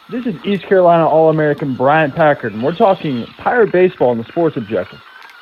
This is East Carolina All-American Bryant Packard, and we're talking Pirate baseball in the Sports Objective.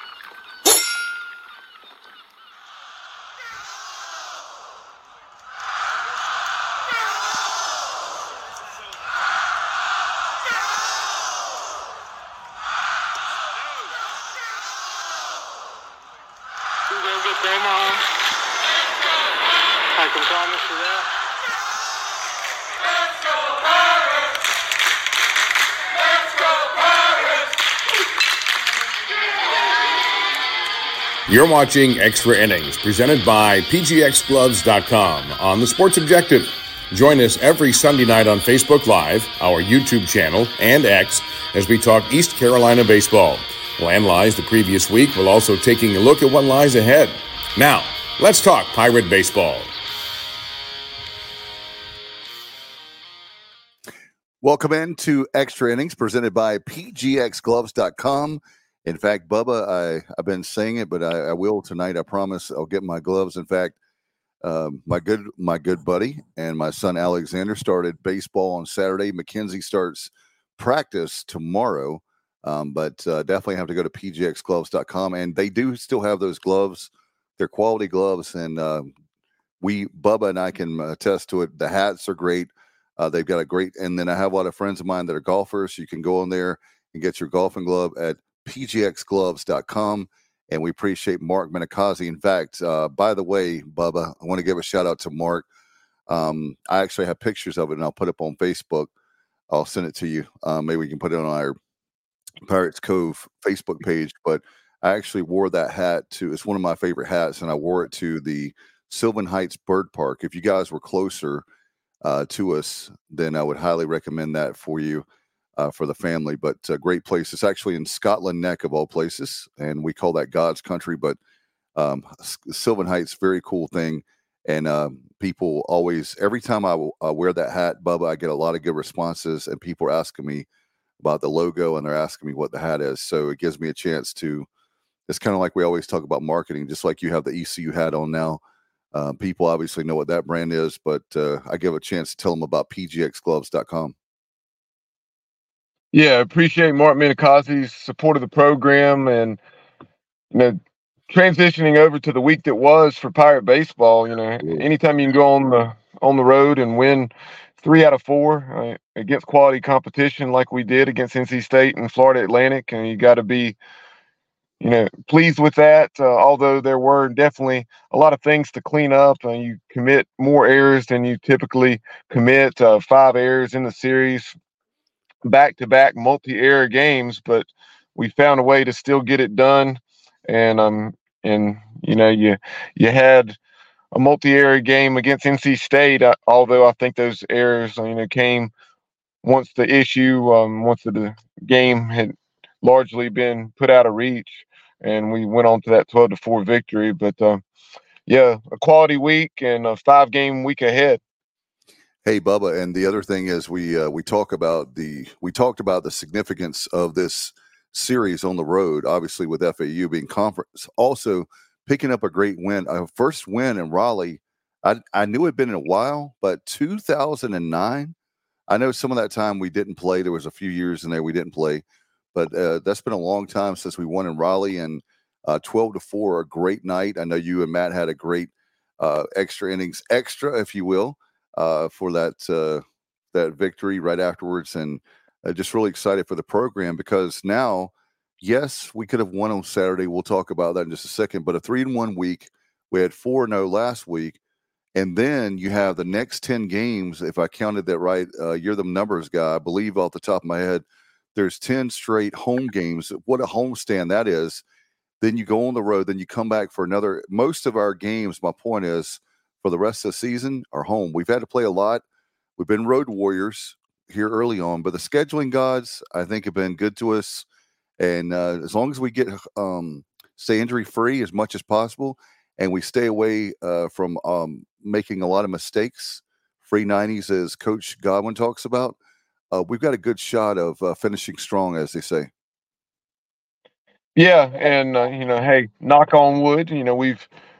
You're watching Extra Innings, presented by PGXGloves.com on the Sports Objective. Join us every Sunday night on Facebook Live, our YouTube channel, and X as we talk East Carolina baseball. We'll analyze the previous week while also taking a look at what lies ahead. Now, let's talk Pirate baseball. Welcome into Extra Innings, presented by PGXGloves.com. In fact, Bubba, I've been saying it, but I will tonight. I promise I'll get my gloves. In fact, my good buddy and my son Alexander started baseball on Saturday. Mackenzie starts practice tomorrow, but definitely have to go to PGXGloves.com. And they do still have those gloves. They're quality gloves, and Bubba and I can attest to it. The hats are great. They've got a great, and then I have a lot of friends of mine that are golfers. You can go on there and get your golfing glove at PGXGloves.com, and we appreciate Mark Minicozzi. In fact, by the way, Bubba, I want to give a shout out to Mark. I actually have pictures of it, and I'll put it up on Facebook. I'll send it to you. Maybe we can put it on our Pirates Cove Facebook page. But I actually wore that hat it's one of my favorite hats, and I wore it to the Sylvan Heights Bird Park. If you guys were closer to us, then I would highly recommend that for you. For the family, but great place. It's actually in Scotland Neck of all places, and we call that God's country, but Sylvan Heights, very cool thing. And people always, every time I wear that hat, Bubba, I get a lot of good responses, and people are asking me about the logo, and they're asking me what the hat is. So it gives me a chance it's kind of like we always talk about marketing, just like you have the ECU hat on now. People obviously know what that brand is, but I give a chance to tell them about PGXGloves.com. Yeah, appreciate Mark Minicozzi's support of the program, and transitioning over to the week that was for Pirate baseball. Anytime you can go on the road and win 3 out of 4 against quality competition like we did against NC State and Florida Atlantic, and you got to be pleased with that. Although there were definitely a lot of things to clean up, and you commit more errors than you typically commit. 5 errors in the series, back-to-back multi-error games, but we found a way to still get it done. And you had a multi-error game against NC State, although I think those errors came once the game had largely been put out of reach, and we went on to that 12-4 victory. But a quality week and a 5-game week ahead. Hey, Bubba, and the other thing is we talked about the significance of this series on the road, obviously with FAU being conference, also picking up a great win, a first win in Raleigh. I knew it had been in a while, but 2009, I know some of that time we didn't play. There was a few years in there we didn't play, but that's been a long time since we won in Raleigh, and 12-4, a great night. I know you and Matt had a great extra innings, if you will. For that victory right afterwards, and just really excited for the program, because now, yes, we could have won on Saturday. We'll talk about that in just a second, but a 3-1 week. We had 4-0 last week, and then you have the next 10 games. If I counted that right, you're the numbers guy, I believe off the top of my head. There's 10 straight home games. What a homestand that is. Then you go on the road, then you come back for another. Most of our games, my point is, for the rest of the season are home. We've had to play a lot. We've been road warriors here early on, but the scheduling gods, I think, have been good to us. And as long as we get stay injury free as much as possible, and we stay away from making a lot of mistakes, free 90s, as Coach Godwin talks about, we've got a good shot of finishing strong, as they say. Yeah, and hey, knock on wood.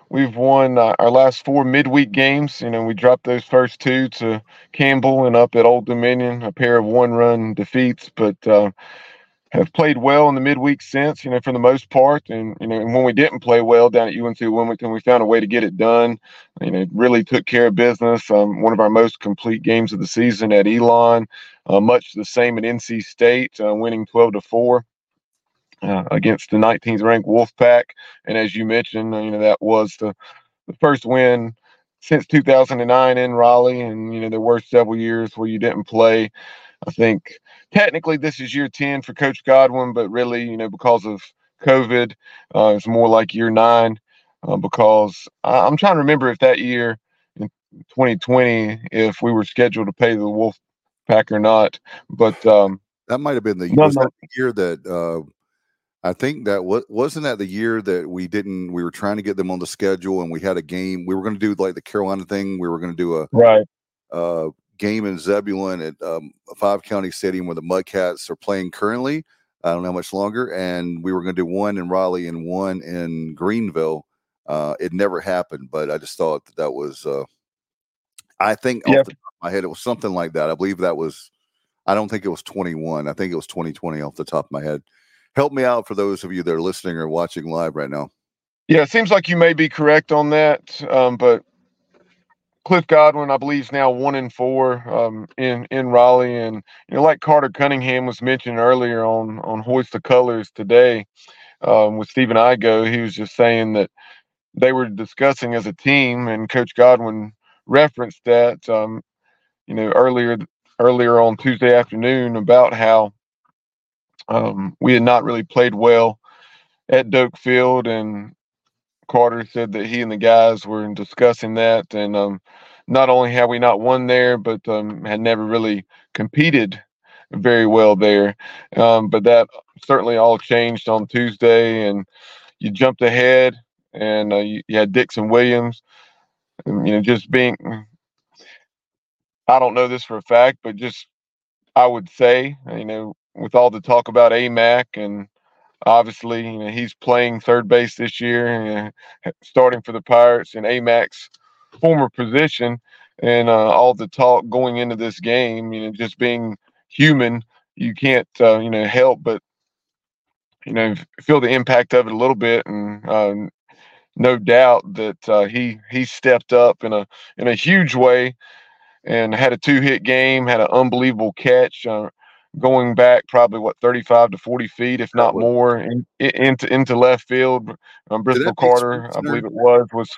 we've won our last 4 midweek games. We dropped those first 2 to Campbell and up at Old Dominion, a pair of 1-run defeats, but have played well in the midweek since, for the most part. And when we didn't play well down at UNC Wilmington, we found a way to get it done. Really took care of business. One of our most complete games of the season at Elon, much the same at NC State, winning 12-4 against the 19th ranked Wolfpack. And as you mentioned, that was the first win since 2009 in Raleigh. And, there were several years where you didn't play. I think technically this is year 10 for Coach Godwin, but really, because of COVID, it's more like year 9 because I'm trying to remember if that year in 2020, if we were scheduled to play the Wolfpack or not. But that might have been the year that I think that wasn't that the year that we were trying to get them on the schedule and we had a game. We were going to do like the Carolina thing. We were going to do a game in Zebulon at a 5-county stadium where the Mudcats are playing currently. I don't know how much longer. And we were going to do one in Raleigh and one in Greenville. It never happened, but I just thought that was, I think off the top of my head, it was something like that. I believe that was, I don't think it was 21. I think it was 2020 off the top of my head. Help me out for those of you that are listening or watching live right now. Yeah, it seems like you may be correct on that. But Cliff Godwin, I believe, is now 1-4 in Raleigh, and like Carter Cunningham was mentioned earlier on Hoist the Colors today with Stephen Igo, he was just saying that they were discussing as a team, and Coach Godwin referenced that earlier on Tuesday afternoon about how we had not really played well at Doak Field, and Carter said that he and the guys were discussing that, and not only have we not won there, but had never really competed very well there. But that certainly all changed on Tuesday, and you jumped ahead, and you had Dixon Williams, just being, I don't know this for a fact, but just I would say, with all the talk about AMAC and obviously, he's playing third base this year, starting for the Pirates in AMAC's former position, and all the talk going into this game, just being human, you can't, help but, feel the impact of it a little bit, and no doubt that he stepped up in a huge way, and had a 2-hit game, had an unbelievable catch. Going back probably 35 to 40 feet, if not more, into left field. Bristol Carter, I believe it was.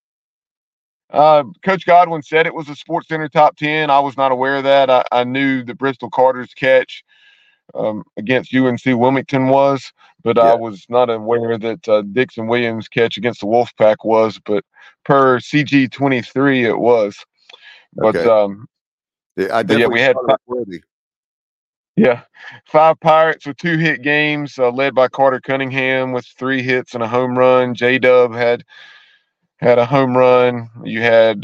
Coach Godwin said it was a Sports Center top 10. I was not aware of that. I knew that Bristol Carter's catch against UNC Wilmington was, but I was not aware that Dixon Williams' catch against the Wolfpack was. But per CG23, it was. But we had. Yeah, 5 Pirates with 2-hit games, led by Carter Cunningham with 3 hits and a home run. J-Dub had a home run. You had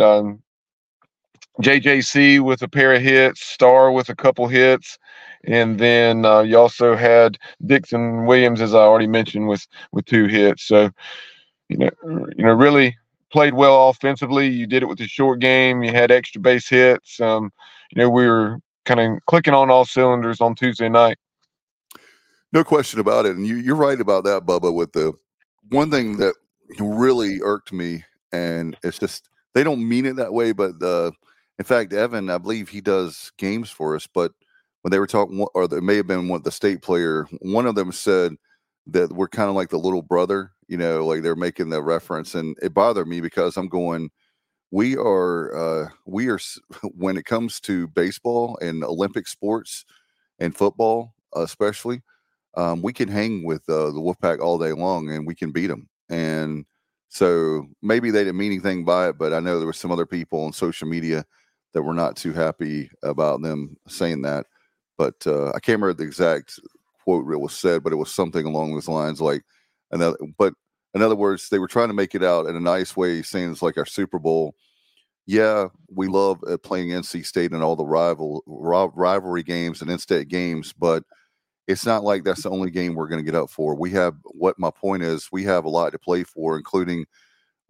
JJC with a pair of hits, Starr with a couple hits, and then you also had Dixon Williams, as I already mentioned, with 2 hits. So, really played well offensively. You did it with the short game. You had extra base hits. We were kind of clicking on all cylinders on Tuesday night. No question about it. And you're right about that, Bubba, with the one thing that really irked me, and it's just, they don't mean it that way, but in fact, Evan, I believe he does games for us, but when they were talking, or there may have been the state player, one of them said that we're kind of like the little brother, like they're making the reference, and it bothered me because I'm going, we are when it comes to baseball and Olympic sports and football, especially, we can hang with the Wolfpack all day long and we can beat them. And so maybe they didn't mean anything by it, but I know there were some other people on social media that were not too happy about them saying that. But I can't remember the exact quote that was said, but it was something along those lines, like another. But in other words, they were trying to make it out in a nice way, saying it's like our Super Bowl. Yeah, we love playing NC State and all the rivalry games and in-state games, but it's not like that's the only game we're going to get up for. My point is, we have a lot to play for, including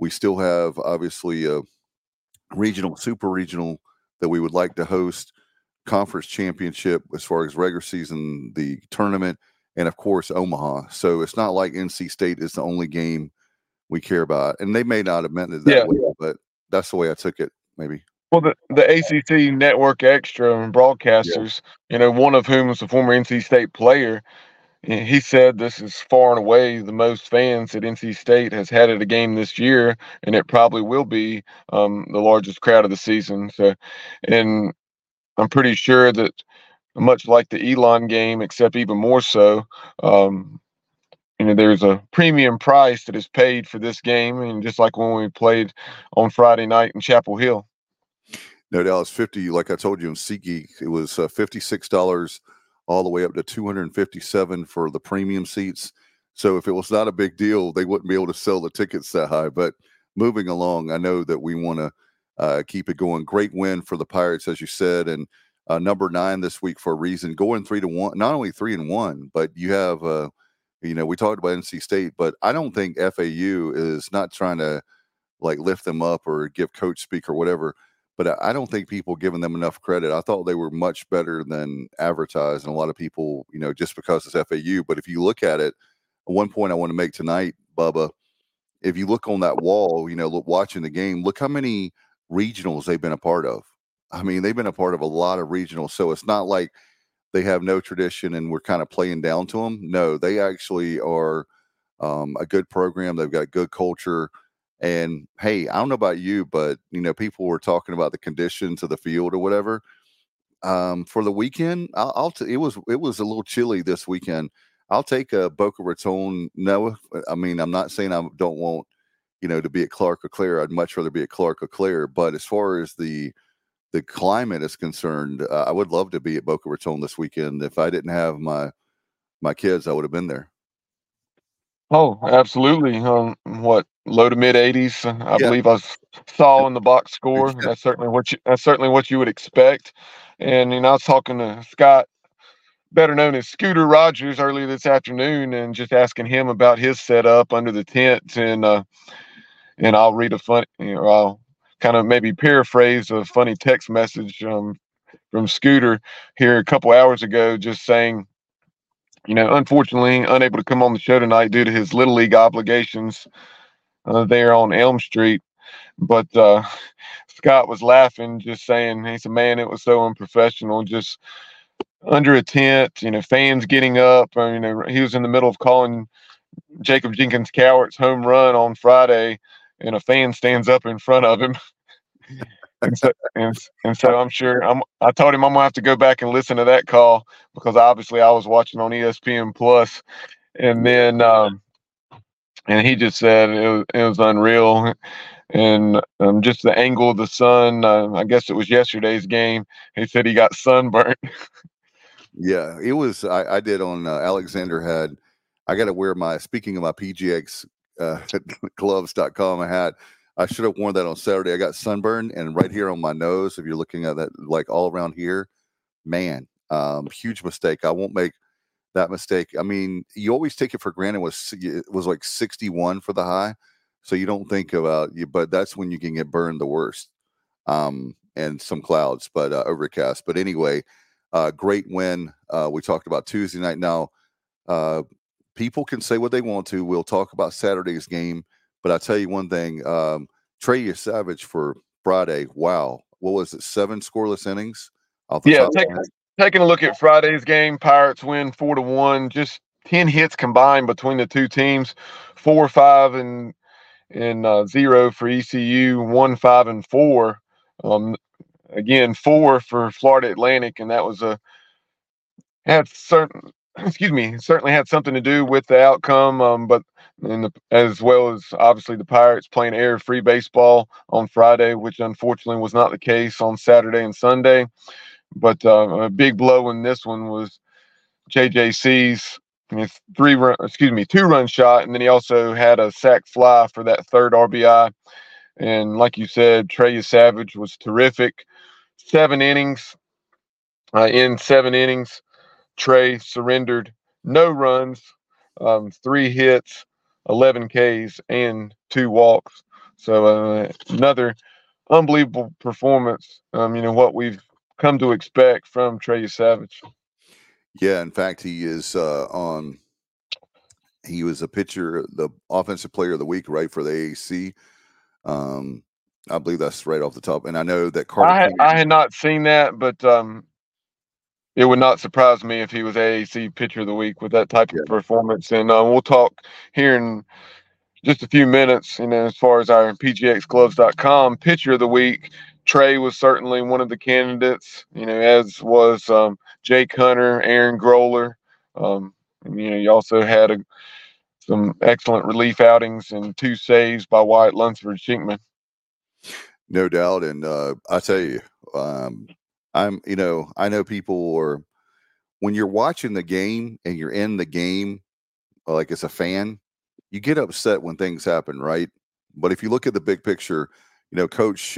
We still have obviously a regional, super regional that we would like to host, conference championship as far as regular season, the tournament, and of course Omaha. So it's not like NC State is the only game we care about, and they may not have meant it that way, but that's the way I took it. Maybe. Well, the ACC Network Extra and broadcasters, one of whom was a former NC State player, he said this is far and away the most fans that NC State has had at a game this year, and it probably will be the largest crowd of the season. So, and I'm pretty sure that much like the Elon game, except even more so, there's a premium price that is paid for this game, and just like when we played on Friday night in Chapel Hill. No doubt, it's 50. Like I told you in SeatGeek, it was $56 all the way up to $257 for the premium seats. So if it was not a big deal, they wouldn't be able to sell the tickets that high. But moving along, I know that we want to keep it going. Great win for the Pirates, as you said, and number 9 this week for a reason. Going 3-1, not only 3-1, but you have, we talked about NC State, but I don't think FAU is not trying to like lift them up or give coach speak or whatever. But I don't think people giving them enough credit. I thought they were much better than advertised, and a lot of people, just because it's FAU. But if you look at it, one point I want to make tonight, Bubba, if you look on that wall, watching the game, look how many regionals they've been a part of. I mean, they've been a part of a lot of regionals. So it's not like they have no tradition and we're kind of playing down to them. No, they actually are a good program. They've got good culture. And hey, I don't know about you, but people were talking about the conditions of the field or whatever. For the weekend, it was a little chilly this weekend. I'll take a Boca Raton. No, I mean, I'm not saying I don't want to be at Clark or Claire. I'd much rather be at Clark or Claire. But as far as the climate is concerned, I would love to be at Boca Raton this weekend. If I didn't have my kids, I would have been there. Oh, absolutely. Low to mid 80s? I believe I saw in the box score. That's certainly what you would expect. And I was talking to Scott, better known as Scooter Rogers, earlier this afternoon, and just asking him about his setup under the tent. And I'll read I'll kind of maybe paraphrase a funny text message from Scooter here a couple hours ago, just saying, unfortunately unable to come on the show tonight due to his Little League obligations there on Elm Street. But Scott was laughing, just saying, he said, man, it was so unprofessional, just under a tent, fans getting up. He was in the middle of calling Jacob Jenkins Cowart's home run on Friday, and a fan stands up in front of him. And so I'm sure I told him I'm gonna have to go back and listen to that call, because obviously I was watching on ESPN Plus, and then and he just said it was unreal, and just the angle of the sun. I guess it was yesterday's game. He said he got sunburnt. Yeah, it was. I did on Alexander I got to wear speaking of my PGX gloves.com hat. I should have worn that on Saturday. I got sunburned, and right here on my nose, if you're looking at that, like all around here, man, huge mistake. I won't make that mistake. I mean, you always take it for granted. It was like 61 for the high, so you don't think about you, but that's when you can get burned the worst. And some clouds, but overcast. But anyway, great win. We talked about Tuesday night. Now, people can say what they want to. We'll talk about Saturday's game. But I'll tell you one thing, Trey Savage for Friday, wow. What was it, 7 scoreless innings? Taking a look at Friday's game, Pirates win 4-1, just 10 hits combined between the two teams, 4-5 and 0 for ECU, 1-5 and 4. Again, 4 for Florida Atlantic, and that was certainly had something to do with the outcome, but as well as obviously the Pirates playing error-free baseball on Friday, which unfortunately was not the case on Saturday and Sunday. But a big blow in this one was JJC's 2-run shot, and then he also had a sac fly for that third RBI. And like you said, Trey Savage was terrific. 7 innings. In 7 innings, Trey surrendered no runs, 3 hits, 11 Ks, and 2 walks. So another unbelievable performance. What we've come to expect from Trey Savage. Yeah, in fact, he is he was a pitcher, the offensive player of the week, right, for the AAC. I believe that's right off the top. And I know that Carter. I had not seen that, but it would not surprise me if he was AAC pitcher of the week with that type of performance. And we'll talk here in just a few minutes, as far as our PGXgloves.com pitcher of the week. Trey was certainly one of the candidates, as was Jake Hunter, Aaron Groller. You also had some excellent relief outings and 2 saves by Wyatt Lunsford-Shinkman. No doubt. And I tell you, I know people are, when you're watching the game and you're in the game, like as a fan, you get upset when things happen, right? But if you look at the big picture, Coach,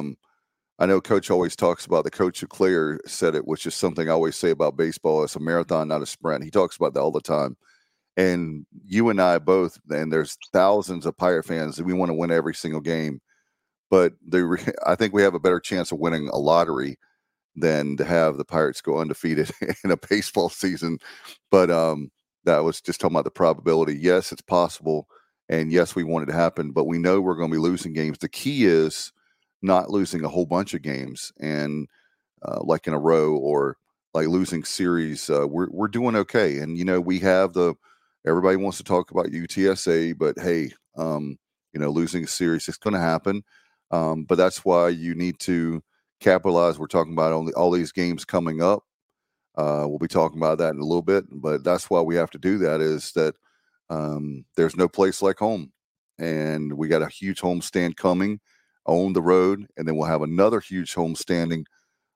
I know Coach always talks about, the coach of Claire said it, which is something I always say about baseball. It's a marathon, not a sprint. He talks about that all the time. And you and I both, and there's thousands of Pirate fans that we want to win every single game. But I think we have a better chance of winning a lottery than to have the Pirates go undefeated in a baseball season. But that was just talking about the probability. Yes, it's possible. And yes, we want it to happen, but we know we're going to be losing games. The key is not losing a whole bunch of games and like in a row, or like losing series. We're doing okay. And, we have everybody wants to talk about UTSA, but hey, losing a series, it's going to happen. But that's why you need to capitalize. We're talking about all these games coming up. We'll be talking about that in a little bit, but that's why we have to do that, is that there's no place like home. And we got a huge homestand coming on the road, and then we'll have another huge homestand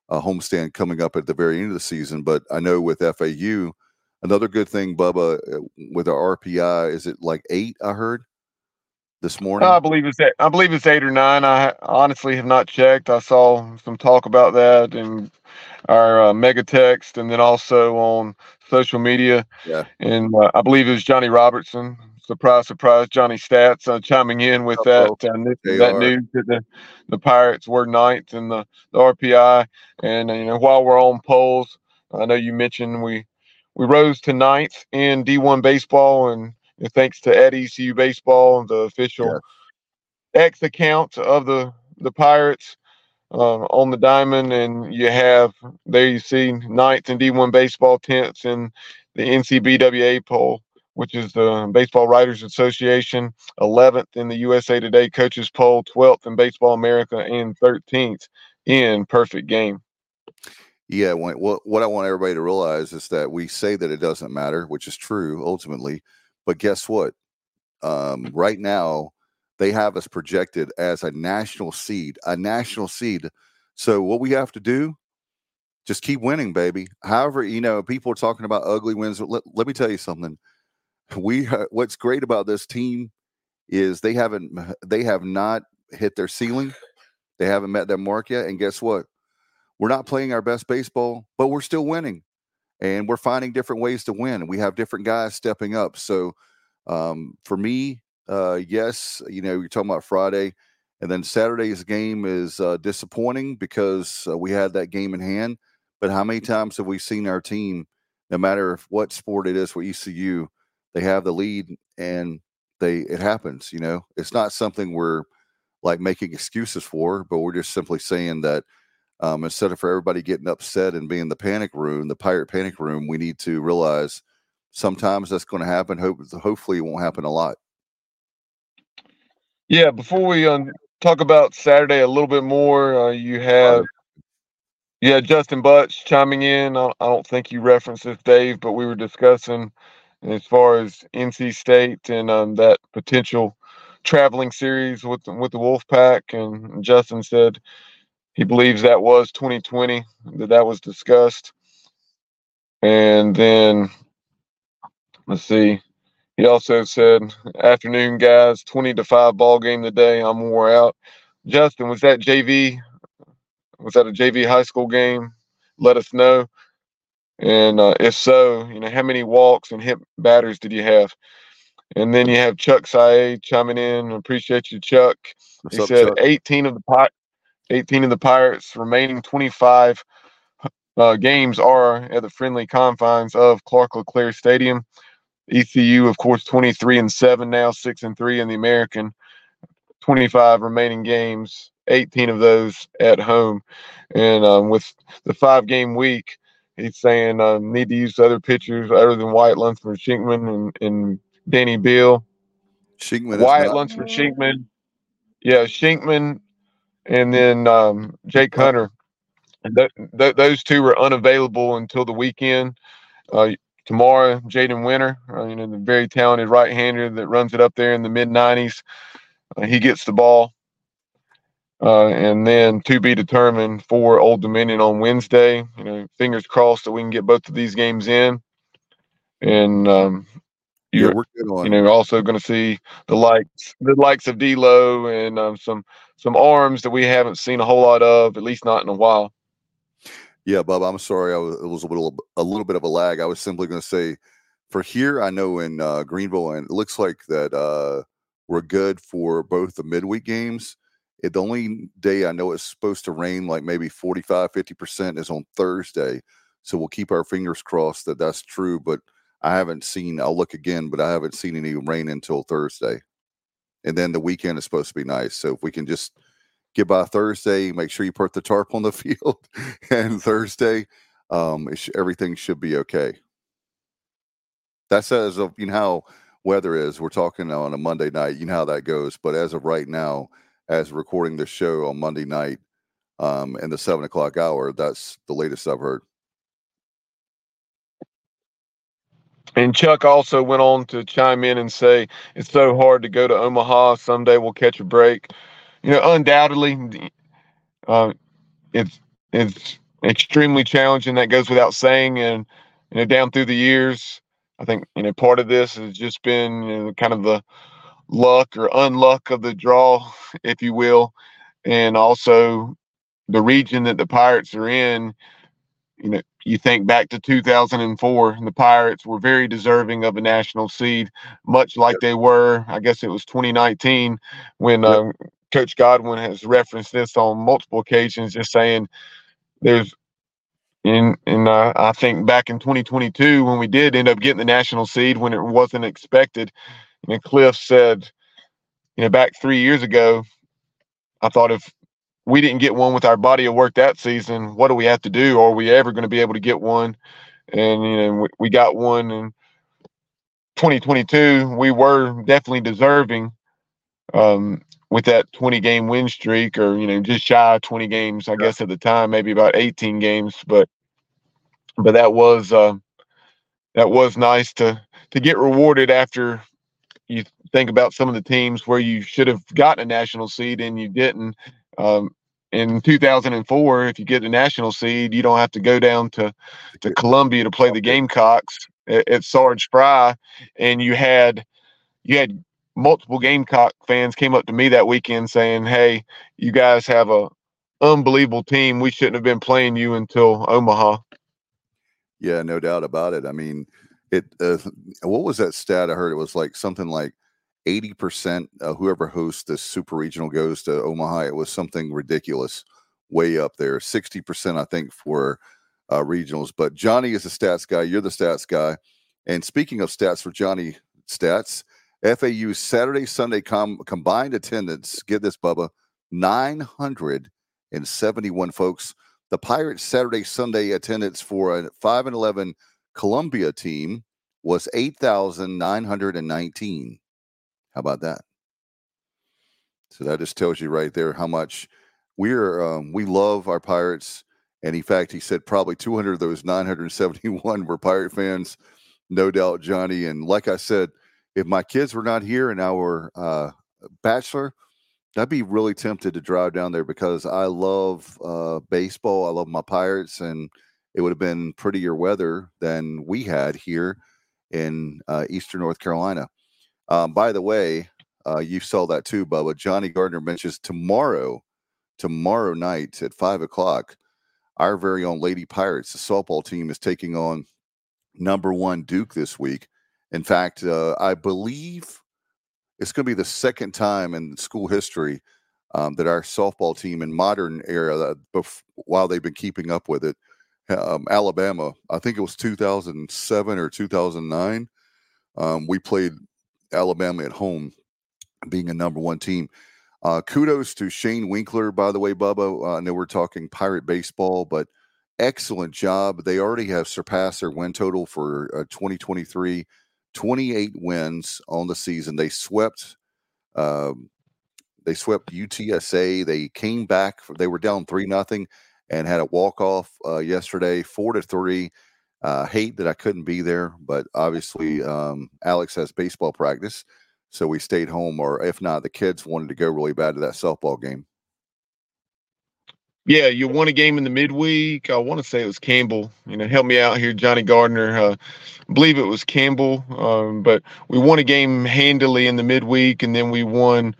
coming up at the very end of the season. But I know with FAU, another good thing, Bubba, with our RPI, is it like 8, I heard this morning? I believe it's 8 or 9. I honestly have not checked. I saw some talk about that in our mega text, and then also on social media. Yeah. And I believe it was Johnny Robertson. Surprise, Johnny Stats chiming in with that news that the Pirates were 9th in the RPI. And while we're on polls, I know you mentioned we rose to 9th in D1 baseball, and thanks to at ECU Baseball, the official X account of the Pirates on the diamond. And there you see 9th in D1 baseball, 10th in the NCBWA poll, which is the Baseball Writers Association, 11th in the USA Today coaches poll, 12th in Baseball America, and 13th in Perfect Game. Yeah, what I want everybody to realize is that we say that it doesn't matter, which is true ultimately, but guess what? Right now, they have us projected as a national seed. So what we have to do, just keep winning, baby. However, people are talking about ugly wins. Let me tell you something. What's great about this team is they have not hit their ceiling. They haven't met their mark yet. And guess what? We're not playing our best baseball, but we're still winning, and we're finding different ways to win. We have different guys stepping up. So for me, yes, you're talking about Friday, and then Saturday's game is disappointing because we had that game in hand. But how many times have we seen our team, no matter what sport it is for ECU, they have the lead and it happens, It's not something we're like making excuses for, but we're just simply saying that instead of for everybody getting upset and being the pirate panic room, we need to realize sometimes that's going to happen. Hopefully it won't happen a lot. Yeah, before we talk about Saturday a little bit more, you had Justin Butch chiming in. I don't think you referenced this, Dave, but we were discussing as far as NC State and that potential traveling series with the Wolfpack, and Justin said he believes that was 2020 that was discussed. And then let's see, he also said, "Afternoon, guys, 20-5 ball game today. I'm wore out." Justin, was that JV? Was that a JV high school game? Let us know. And if so, how many walks and hit batters did you have? And then you have Chuck Sae chiming in. Appreciate you, Chuck. What's He up, said Chuck? 18 of the Pirates remaining 25 games are at the friendly confines of Clark LeClaire Stadium. ECU, of course, 23-7 now, 6-3 in the American. 25 remaining games, 18 of those at home. And with the 5-game week, he's saying need to use other pitchers other than Wyatt Lunsford, Shinkman, and Danny Beal. Shinkman is Wyatt not. Lunsford, Shinkman, Shinkman, and then Jake Hunter. And those two were unavailable until the weekend. Tomorrow, Jaden Winter, the very talented right-hander that runs it up there in the mid-90s. He gets the ball. And then to be determined for Old Dominion on Wednesday. Fingers crossed that we can get both of these games in. And Yeah, we're good on. also going to see the likes of D'Lo and some arms that we haven't seen a whole lot of, at least not in a while. Yeah, Bub, I'm sorry. It was a little bit of a lag. I was simply going to say, for here, I know in Greenville, and it looks like that we're good for both the midweek games. The only day I know it's supposed to rain, like maybe 45, 50%, is on Thursday. So we'll keep our fingers crossed that that's true. But I haven't seen. I'll look again, but I haven't seen any rain until Thursday. And then the weekend is supposed to be nice. So if we can just get by Thursday, make sure you put the tarp on the field, and Thursday, everything should be okay. That's as of how weather is. We're talking on a Monday night. You know how that goes. But as of right now, as recording this show on Monday night, in the 7:00 hour, that's the latest I've heard. And Chuck also went on to chime in and say, it's so hard to go to Omaha. Someday we'll catch a break. Undoubtedly, it's extremely challenging. That goes without saying. And, down through the years, I think, part of this has just been kind of the luck or unluck of the draw, if you will. And also the region that the Pirates are in. You think back to 2004, and the Pirates were very deserving of a national seed, much like they were, I guess it was 2019, when Coach Godwin has referenced this on multiple occasions, just saying there's I think back in 2022, when we did end up getting the national seed when it wasn't expected, Cliff said, back 3 years ago, I thought if we didn't get one with our body of work that season, what do we have to do? Are we ever going to be able to get one? And we got one in 2022. We were definitely deserving with that 20-game win streak, or just shy of 20 games, I guess at the time, maybe about 18 games. But that was nice to get rewarded after you think about some of the teams where you should have gotten a national seed and you didn't. In 2004, if you get a national seed, you don't have to go down to Columbia to play the Gamecocks at Sarge Fry. And you had multiple Gamecock fans came up to me that weekend saying, "Hey, you guys have a unbelievable team. We shouldn't have been playing you until Omaha." Yeah, no doubt about it. I mean, what was that stat I heard? It was like something like 80% whoever hosts this super regional goes to Omaha. It was something ridiculous, way up there. 60%, I think, for regionals. But Johnny is the stats guy. You're the stats guy. And speaking of stats for Johnny stats, FAU Saturday, Sunday combined attendance, get this, Bubba, 971 folks. The Pirates Saturday, Sunday attendance for a 5-11 Columbia team was 8,919. How about that? So that just tells you right there how much we love our Pirates. And in fact, he said probably 200 of those 971 were Pirate fans. No doubt, Johnny. And like I said, if my kids were not here and I were bachelor, I'd be really tempted to drive down there because I love baseball. I love my Pirates, and it would have been prettier weather than we had here in Eastern North Carolina. By the way, you saw that too, Bubba. Johnny Gardner mentions tomorrow night at 5:00, our very own Lady Pirates, the softball team, is taking on #1 Duke this week. In fact, I believe it's going to be the second time in school history that our softball team in modern era, while they've been keeping up with it, Alabama, I think it was 2007 or 2009, we played Alabama at home, being a number one team. Kudos to Shane Winkler, by the way, Bubba. I know we're talking Pirate baseball, but excellent job. They already have surpassed their win total for 2023, 28 wins on the season. They swept UTSA. They came back. They were down 3-0 and had a walk-off yesterday, 4-3. Hate that I couldn't be there, but obviously Alex has baseball practice, so we stayed home, or if not, the kids wanted to go really bad to that softball game. Yeah, you won a game in the midweek. I want to say it was Campbell. Help me out here, Johnny Gardner. I believe it was Campbell. But we won a game handily in the midweek, and then we won,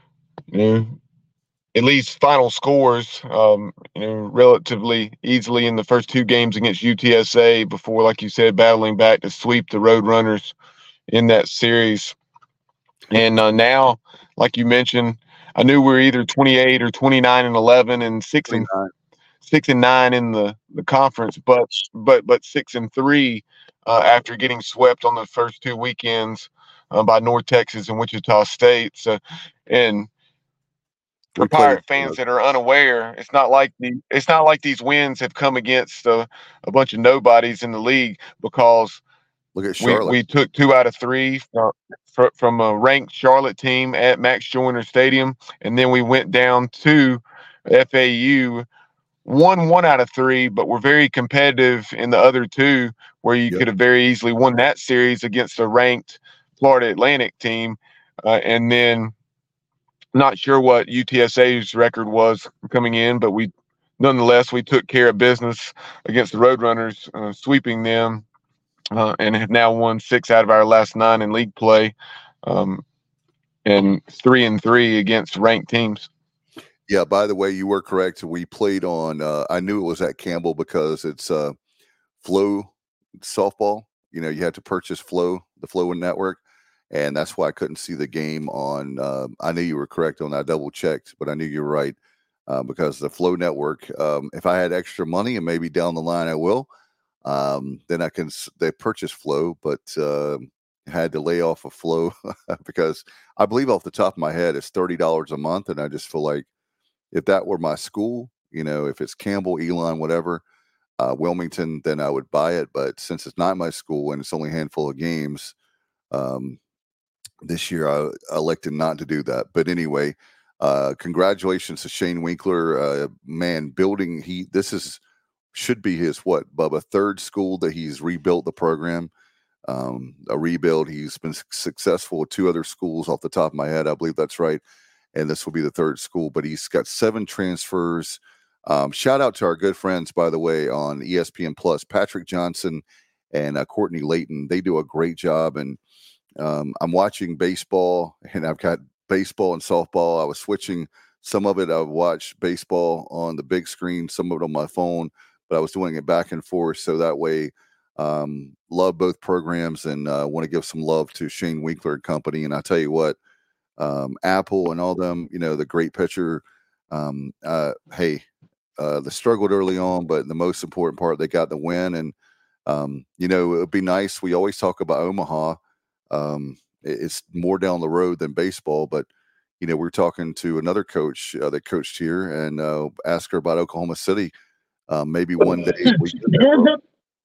at least final scores, relatively easily in the first two games against UTSA before, like you said, battling back to sweep the Roadrunners in that series. And now, like you mentioned, I knew we were either 28 or 29-11 and 6-9 in the conference, but 6-3 after getting swept on the first two weekends by North Texas and Wichita State. So, and for Pirate fans that are unaware, it's not like these wins have come against a bunch of nobodies in the league, because look at Charlotte. We took 2 out of 3 from a ranked Charlotte team at Max Joyner Stadium, and then we went down to FAU, won 1 out of 3, but we're very competitive in the other 2, where you could have very easily won that series against a ranked Florida Atlantic team. And then not sure what UTSA's record was coming in, but nonetheless, we took care of business against the Roadrunners, sweeping them. And have now won 6 out of our last 9 in league play, and 3-3 against ranked teams. Yeah, by the way, you were correct. We played on, I knew it was at Campbell because it's Flow softball. You had to purchase Flow, the Flow network, and that's why I couldn't see the game on. I knew you were correct on that. I double checked, but I knew you were right because the Flow network, if I had extra money, and maybe down the line I will, then they purchased Flow, but had to lay off of Flow because I believe off the top of my head it's $30 a month, and I just feel like if that were my school, if it's Campbell, Elon, whatever, Wilmington, then I would buy it. But since it's not my school and it's only a handful of games, this year I elected not to do that. But anyway, congratulations to Shane Winkler, man, should be his Bubba, third school that he's rebuilt the program. A rebuild. He's been successful with 2 other schools off the top of my head. I believe that's right. And this will be the third school, but he's got 7 transfers. Shout out to our good friends, by the way, on ESPN Plus, Patrick Johnson and Courtney Layton. They do a great job. And I'm watching baseball, and I've got baseball and softball. I was switching some of it. I would watch baseball on the big screen, some of it on my phone, but I was doing it back and forth. So that way, love both programs, and want to give some love to Shane Winkler and company. And I tell you what, Apple and all them, the great pitcher, they struggled early on, but the most important part, they got the win. And, it would be nice. We always talk about Omaha. It's more down the road than baseball, but, we're talking to another coach that coached here, and ask her about Oklahoma City. Maybe one day we get that.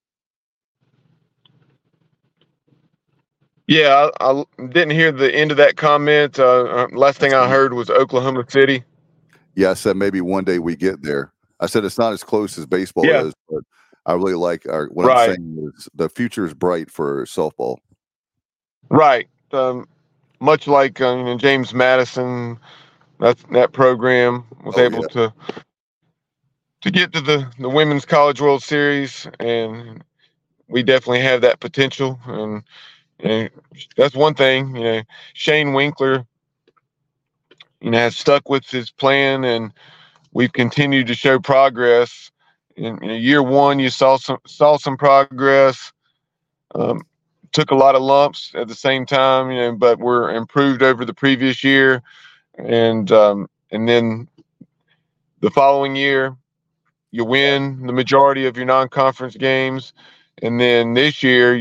Yeah, I didn't hear the end of that comment. Last thing I heard was Oklahoma City. Yeah, I said maybe one day we get there. I said it's not as close as baseball is, but I really like what I'm saying is the future is bright for softball. Right. Much like James Madison, that program was able to get to the Women's College World Series, and we definitely have that potential. And that's one thing, Shane Winkler, has stuck with his plan, and we've continued to show progress. In year 1, you saw some progress. took a lot of lumps at the same time, but we're improved over the previous year. And then the following year, you win the majority of your non-conference games. And then this year,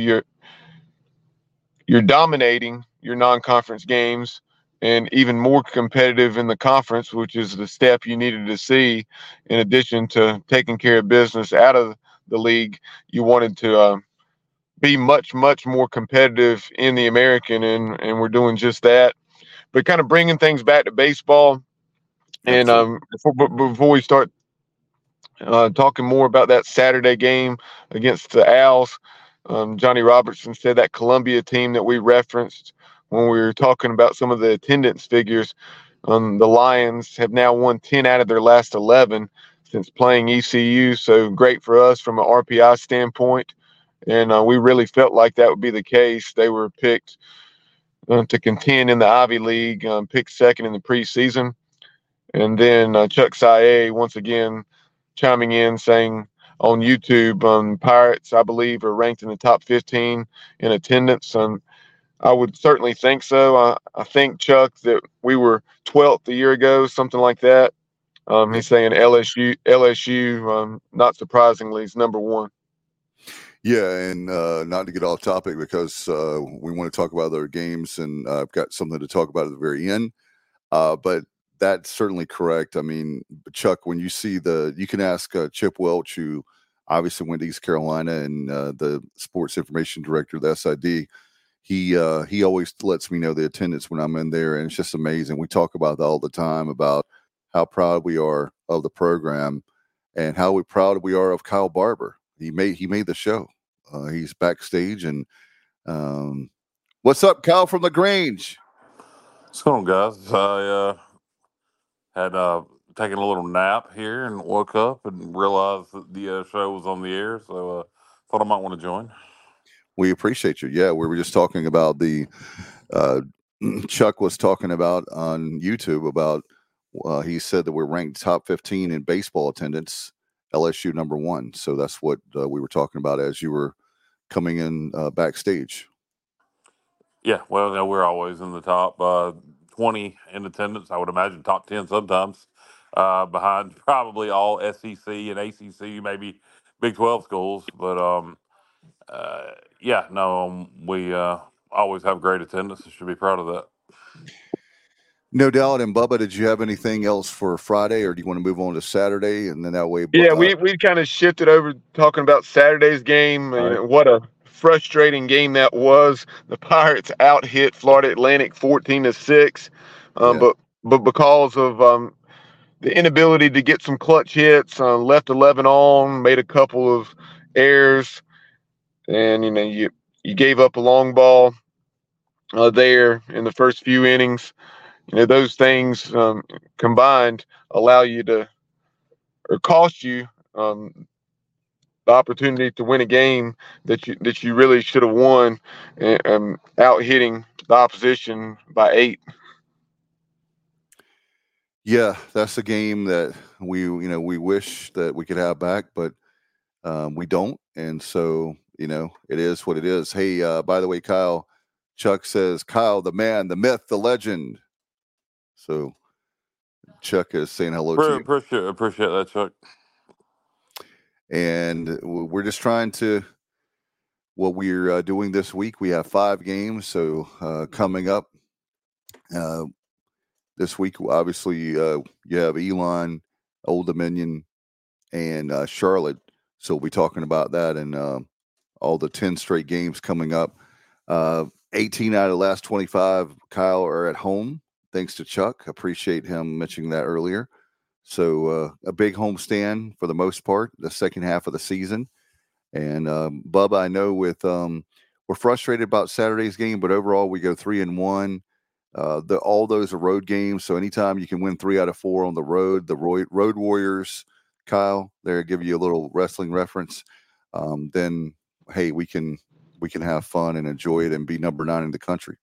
you're dominating your non-conference games and even more competitive in the conference, which is the step you needed to see. In addition to taking care of business out of the league, you wanted to be much, much more competitive in the American, and we're doing just that. But kind of bringing things back to baseball, and before we start talking more about that Saturday game against the Owls, Johnny Robertson said that Columbia team that we referenced when we were talking about some of the attendance figures, the Lions have now won 10 out of their last 11 since playing ECU. So great for us from an RPI standpoint. And we really felt like that would be the case. They were picked to contend in the Ivy League, picked second in the preseason. And then Chuck Saye once again chiming in saying on YouTube, Pirates, I believe, are ranked in the top 15 in attendance. I would certainly think so. I think, Chuck, that we were 12th a year ago, something like that. He's saying LSU, not surprisingly, is number one. Yeah, and not to get off topic because we want to talk about other games, and I've got something to talk about at the very end. But that's certainly correct. I mean, Chuck, when you see you can ask Chip Welch, who obviously went to East Carolina, and the sports information director of the SID. He always lets me know the attendance when I'm in there, and it's just amazing. We talk about that all the time, about how proud we are of the program and how proud we are of Kyle Barber. He made the show. He's backstage, and what's up, Kyle from LaGrange? What's going on, guys? I had taken a little nap here and woke up and realized that the show was on the air, so thought I might want to join. We appreciate you. Yeah, we were just talking about the Chuck was talking about on YouTube about he said that we're ranked top 15 in baseball attendance, LSU number 1. So that's what we were talking about as you were coming in backstage. Yeah, well, we're always in the top 20 in attendance. I would imagine top 10 sometimes, behind probably all SEC and ACC, maybe Big 12 schools. But we always have great attendance. I should be proud of that. No doubt. And Bubba, did you have anything else for Friday, or do you want to move on to Saturday? And then that way, yeah, we kind of shifted over talking about Saturday's game. And what a frustrating game that was. The Pirates out hit Florida Atlantic 14-6, but because of the inability to get some clutch hits, left 11 on, made a couple of errors, and you gave up a long ball there in the first few innings. Those things combined allow you to, or cost you, the opportunity to win a game that you really should have won, out hitting the opposition by 8. Yeah, that's a game that we wish that we could have back, but we don't, and so it is what it is. Hey, by the way, Kyle, Chuck says, Kyle, the man, the myth, the legend. So Chuck is saying hello to you. Appreciate that, Chuck. And we're just trying to, what we're doing this week, we have 5 games. So coming up this week, obviously you have Elon, Old Dominion, and Charlotte. So we'll be talking about that and all the 10 straight games coming up. 18 out of the last 25, Kyle, are at home. Thanks to Chuck. Appreciate him mentioning that earlier. So a big homestand for the most part, the second half of the season. And Bubba, I know we're frustrated about Saturday's game, but overall we go 3-1. All those are road games. So anytime you can win 3 out of 4 on the road, the Road Warriors, Kyle, there, give you a little wrestling reference. Then, hey, we can have fun and enjoy it and be number 9 in the country.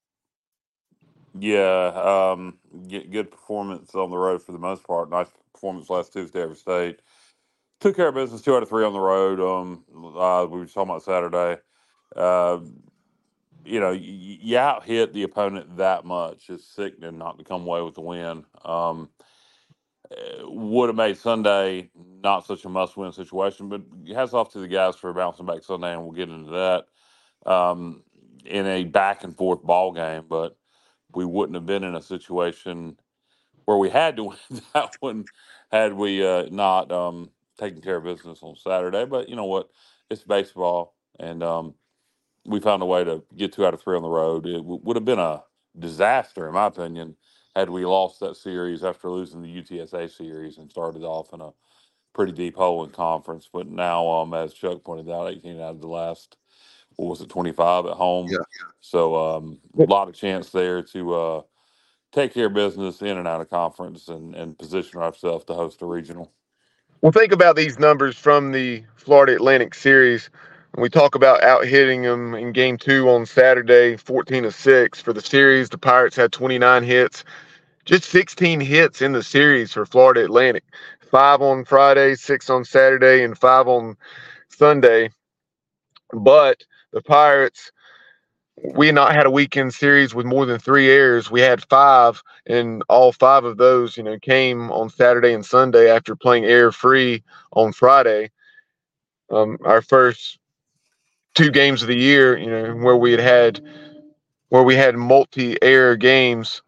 Yeah, good performance on the road for the most part. Nice performance last Tuesday over State. Took care of business 2 out of 3 on the road. We were talking about Saturday. you out hit the opponent that much. It's sickening not to come away with the win. Would have made Sunday not such a must-win situation, but hats off to the guys for bouncing back Sunday, and we'll get into that in a back-and-forth ball game. But we wouldn't have been in a situation where we had to win that one had we not taken care of business on Saturday. But you know what? It's baseball, and we found a way to get 2 out of 3 on the road. It would have been a disaster, in my opinion, had we lost that series after losing the UTSA series and started off in a pretty deep hole in conference. But now, as Chuck pointed out, 18 out of the last, what was it, 25 at home. Yeah. So a lot of chance there to take care of business in and out of conference and position ourselves to host a regional. Well, think about these numbers from the Florida Atlantic series. We talk about out hitting them in game 2 on Saturday, 14-6. For the series, the Pirates had 29 hits, just 16 hits in the series for Florida Atlantic. 5 on Friday, 6 on Saturday, and 5 on Sunday. But the Pirates, we had not had a weekend series with more than 3 errors. We had 5, and all 5 of those, came on Saturday and Sunday after playing error-free on Friday. Our first 2 games of the year, where we had multi-error games,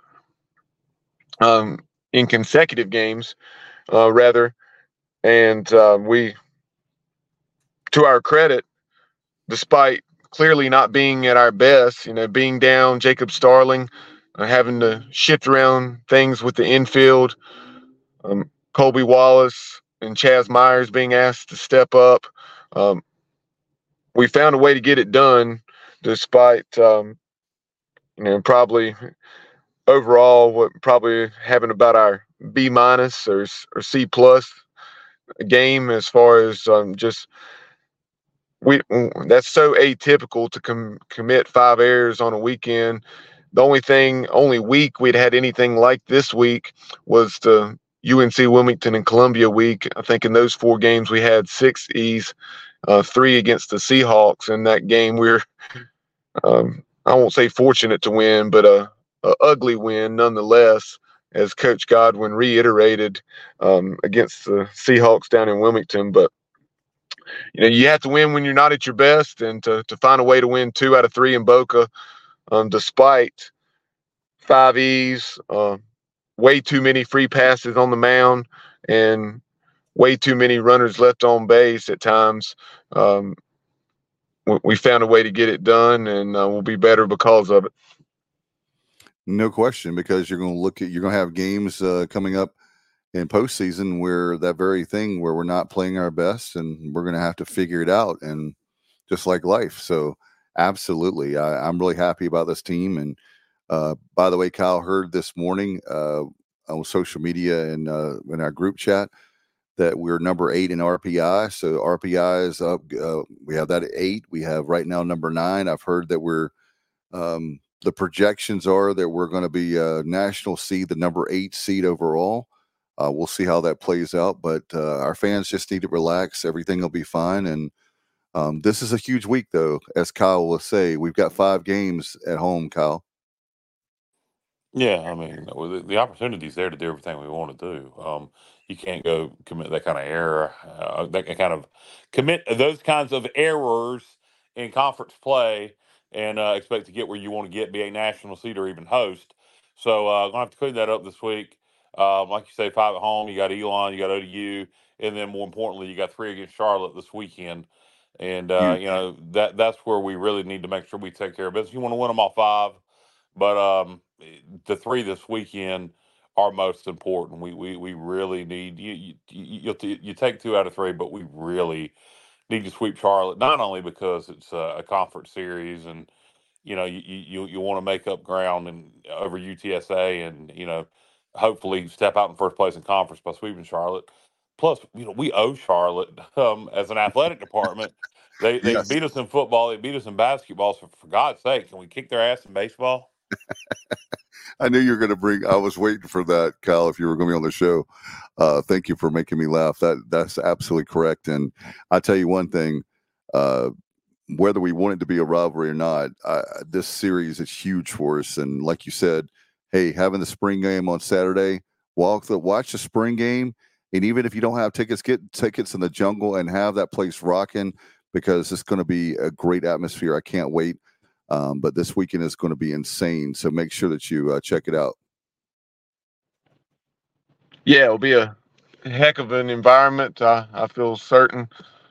in consecutive games, rather, and we, to our credit, despite clearly not being at our best, being down Jacob Starling, having to shift around things with the infield, Colby Wallace and Chaz Myers being asked to step up. We found a way to get it done despite, probably overall probably having about our B- or C+ game as far as just that's so atypical to commit 5 errors on a weekend. The only week we'd had anything like this week was the UNC Wilmington and Columbia week. I think in those 4 games we had 6 E's, 3 against the Seahawks. In that game, we're I won't say fortunate to win, but a ugly win nonetheless, as Coach Godwin reiterated against the Seahawks down in Wilmington. But you have to win when you're not at your best, and to find a way to win 2 out of 3 in Boca, despite 5 E's, way too many free passes on the mound, and way too many runners left on base at times. We found a way to get it done, and we'll be better because of it. No question, because you're going to have games coming up in postseason where that very thing where we're not playing our best, and we're going to have to figure it out, and just like life. So absolutely, I'm really happy about this team. And by the way, Kyle, heard this morning on social media and in our group chat that we're number 8 in RPI. So RPI is up. We have that at 8. We have right now number 9. I've heard that we're the projections are that we're going to be national seed, the number 8 seed overall. We'll see how that plays out, but our fans just need to relax. Everything will be fine. And this is a huge week, though, as Kyle will say. We've got 5 games at home, Kyle. Yeah, I mean, the opportunity's there to do everything we want to do. You can't go commit that kind of error, commit those kinds of errors in conference play and expect to get where you want to get, be a national seed or even host. So going to have to clean that up this week. Like you say, 5 at home. You got Elon, you got ODU, and then more importantly, you got 3 against Charlotte this weekend. And that's where we really need to make sure we take care of business. You want to win them all 5. But the 3 this weekend are most important. We really need you take 2 out of 3, but we really need to sweep Charlotte. Not only because it's a conference series, and you want to make up ground and over UTSA, and hopefully step out in first place in conference by sweeping Charlotte. Plus, we owe Charlotte as an athletic department. They Yes. beat us in football. They beat us in basketball. So for God's sake, can we kick their ass in baseball? I knew you were going to I was waiting for that, Kyle, if you were going to be on the show. Thank you for making me laugh. That's absolutely correct. And I'll tell you one thing, whether we want it to be a rivalry or not, this series is huge for us. And like you said, hey, having the spring game on Saturday, watch the spring game. And even if you don't have tickets, get tickets in the jungle and have that place rocking, because it's going to be a great atmosphere. I can't wait. But this weekend is going to be insane. So make sure that you check it out. Yeah, it'll be a heck of an environment. I feel certain.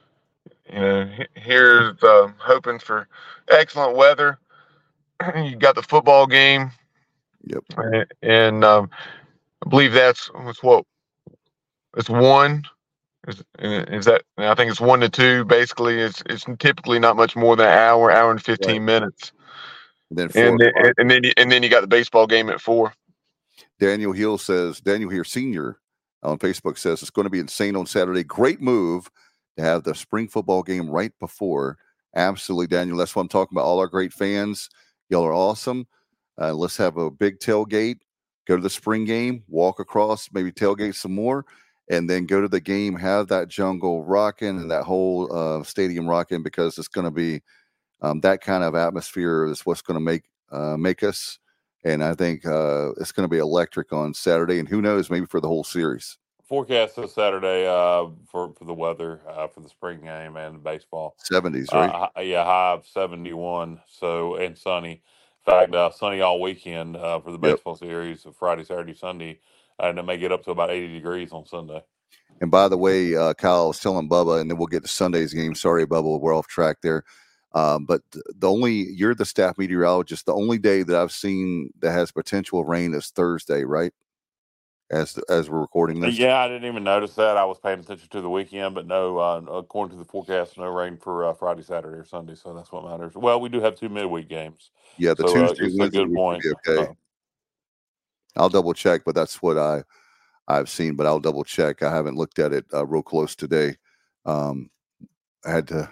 Here's hoping for excellent weather. You got the football game. Yep. And I believe that's what it's one. Is that? I think it's 1 to 2. Basically, it's typically not much more than an hour and 15 minutes. And then you got the baseball game at 4. Daniel Here Sr. on Facebook says it's going to be insane on Saturday. Great move to have the spring football game right before. Absolutely, Daniel. That's what I'm talking about. All our great fans, y'all are awesome. Let's have a big tailgate. Go to the spring game, walk across, maybe tailgate some more, and then go to the game. Have that jungle rocking and that whole stadium rocking, because it's going to be that kind of atmosphere is what's going to make us. And I think it's going to be electric on Saturday, and who knows, maybe for the whole series. Forecast this Saturday for the weather for the spring game and baseball. 70s, right? Yeah, high of 71. So, and sunny. In fact, sunny all weekend for the baseball series, Friday, Saturday, Sunday, and it may get up to about 80 degrees on Sunday. And by the way, Kyle, I was telling Bubba, and then we'll get to Sunday's game. Sorry, Bubba, we're off track there. But you're the staff meteorologist. The only day that I've seen that has potential rain is Thursday, right? As we're recording this. Yeah, I didn't even notice that. I was paying attention to the weekend, but no, according to the forecast, no rain for Friday, Saturday, or Sunday. So that's what matters. Well, we do have 2 midweek games. Yeah, the Tuesday, it's Wednesday, a good point. Okay. I'll double check, but that's what I've seen. But I'll double check. I haven't looked at it real close today. I had to.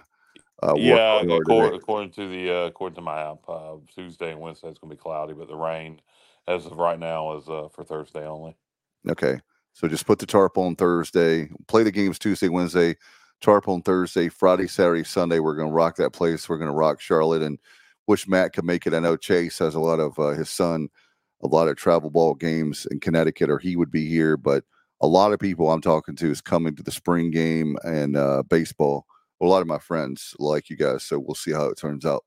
According to my app, Tuesday and Wednesday is going to be cloudy, but the rain, as of right now, is for Thursday only. Okay, so just put the tarp on Thursday. Play the games Tuesday, Wednesday. Tarp on Thursday, Friday, Saturday, Sunday. We're going to rock that place. We're going to rock Charlotte, and wish Matt could make it. I know Chase has a lot of his son, a lot of travel ball games in Connecticut, or he would be here. But a lot of people I'm talking to is coming to the spring game and baseball. A lot of my friends like you guys, so we'll see how it turns out.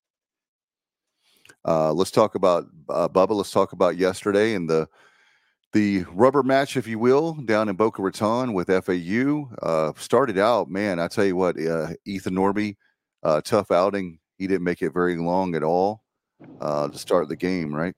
Let's talk about Bubba. Let's talk about yesterday and the rubber match, if you will, down in Boca Raton with FAU. Started out, man, I tell you what, Ethan Norby, tough outing. He didn't make it very long at all to start the game, right?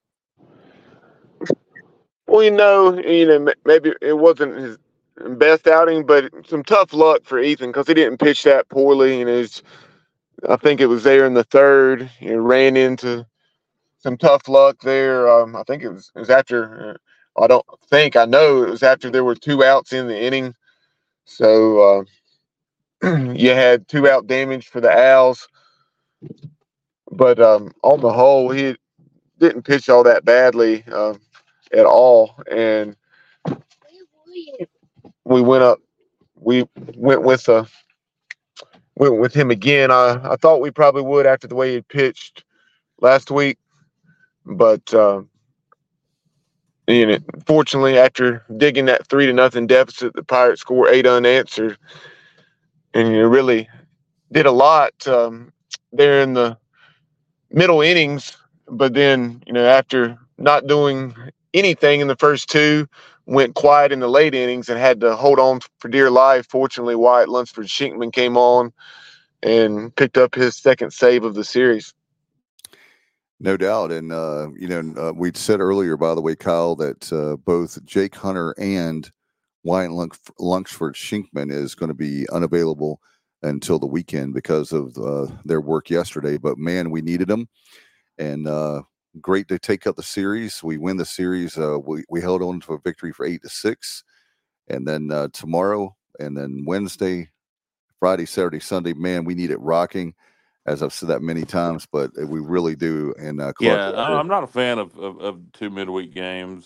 Well, maybe it wasn't his best outing, but some tough luck for Ethan because he didn't pitch that poorly. I think it was there in the third. He ran into some tough luck there. I think it was after. I know it was after there were 2 outs in the inning. So you had 2 out damage for the Owls. But on the whole, he didn't pitch all that badly at all. And we went with him again. I thought we probably would after the way he pitched last week. But fortunately, after digging that 3-0 deficit, the Pirates scored 8 unanswered, and really did a lot there in the middle innings. But then, after not doing anything in the first 2, went quiet in the late innings and had to hold on for dear life. Fortunately, Wyatt Lunsford-Shinkman came on and picked up his second save of the series. No doubt. And, we'd said earlier, by the way, Kyle, that both Jake Hunter and Wyatt Lunsford-Shinkman is going to be unavailable until the weekend because of their work yesterday. But, man, we needed them. And great to take up the series. We win the series. We held on to a victory for 8-6. And then tomorrow and then Wednesday, Friday, Saturday, Sunday, man, we need it rocking. As I've said that many times, but we really do. And I'm not a fan of 2 midweek games.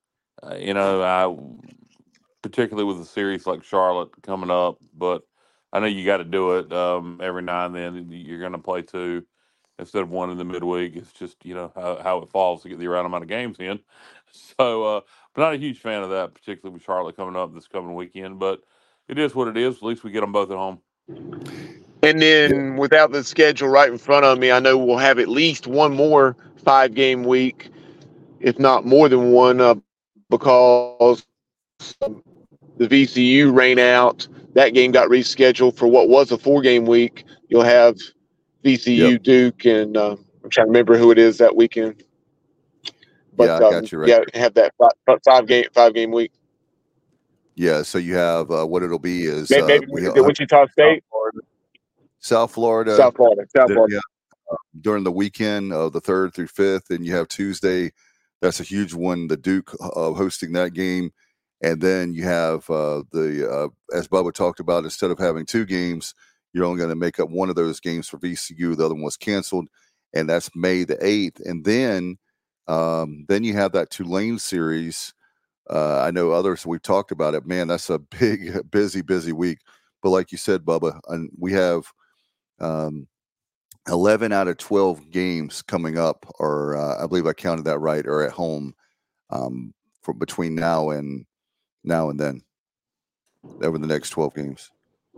I particularly with a series like Charlotte coming up, but I know you got to do it every now and then. You're going to play 2 instead of 1 in the midweek. It's just how it falls to get the right amount of games in. So, but not a huge fan of that, particularly with Charlotte coming up this coming weekend. But it is what it is. At least we get them both at home. And then without the schedule right in front of me, I know we'll have at least one more 5-game week, if not more than one, because the VCU rain out. That game got rescheduled for what was a 4-game week. You'll have VCU, Duke, and I'm trying to remember who it is that weekend. But I got you right. Have that 5-game week. Yeah, so you have what it'll be is maybe Wichita State, South Florida. Yeah, during the weekend of the 3rd through 5th, and you have Tuesday. That's a huge one. The Duke hosting that game, and then you have as Bubba talked about, instead of having 2 games, you're only going to make up one of those games for VCU. The other one was canceled, and that's May the 8th. And then you have that Tulane series. I know others, we've talked about it. Man, that's a big, busy week. But like you said, Bubba, and we have 11 out of 12 games coming up, or I believe I counted that right, or at home for between now and then over the next 12 games.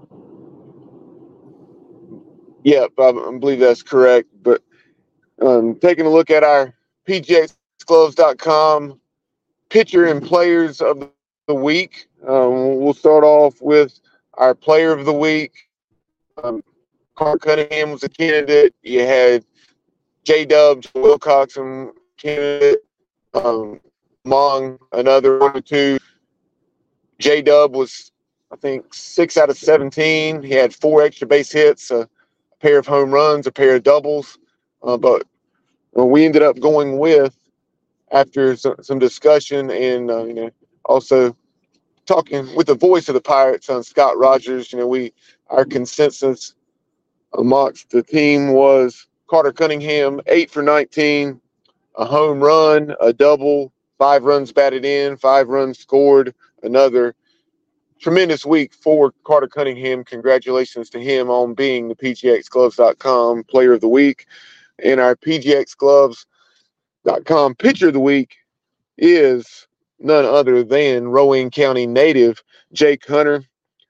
Yeah, I believe that's correct. But taking a look at our PGXGloves.com pitcher and players of the week, we'll start off with our player of the week. Carter Cunningham was a candidate. You had J-Dub, Wilcoxon candidate, among another 1 or 2. J-Dub was, I think, 6 out of 17. He had 4 extra base hits, a pair of home runs, a pair of doubles. But we ended up going with, after some discussion and also talking with the voice of the Pirates, Scott Rogers, our consensus amongst the team was Carter Cunningham, 8 for 19, a home run, a double, 5 runs batted in, 5 runs scored. Another tremendous week for Carter Cunningham. Congratulations to him on being the PGXGloves.com player of the week. And our PGXGloves.com pitcher of the week is none other than Rowan County native Jake Hunter.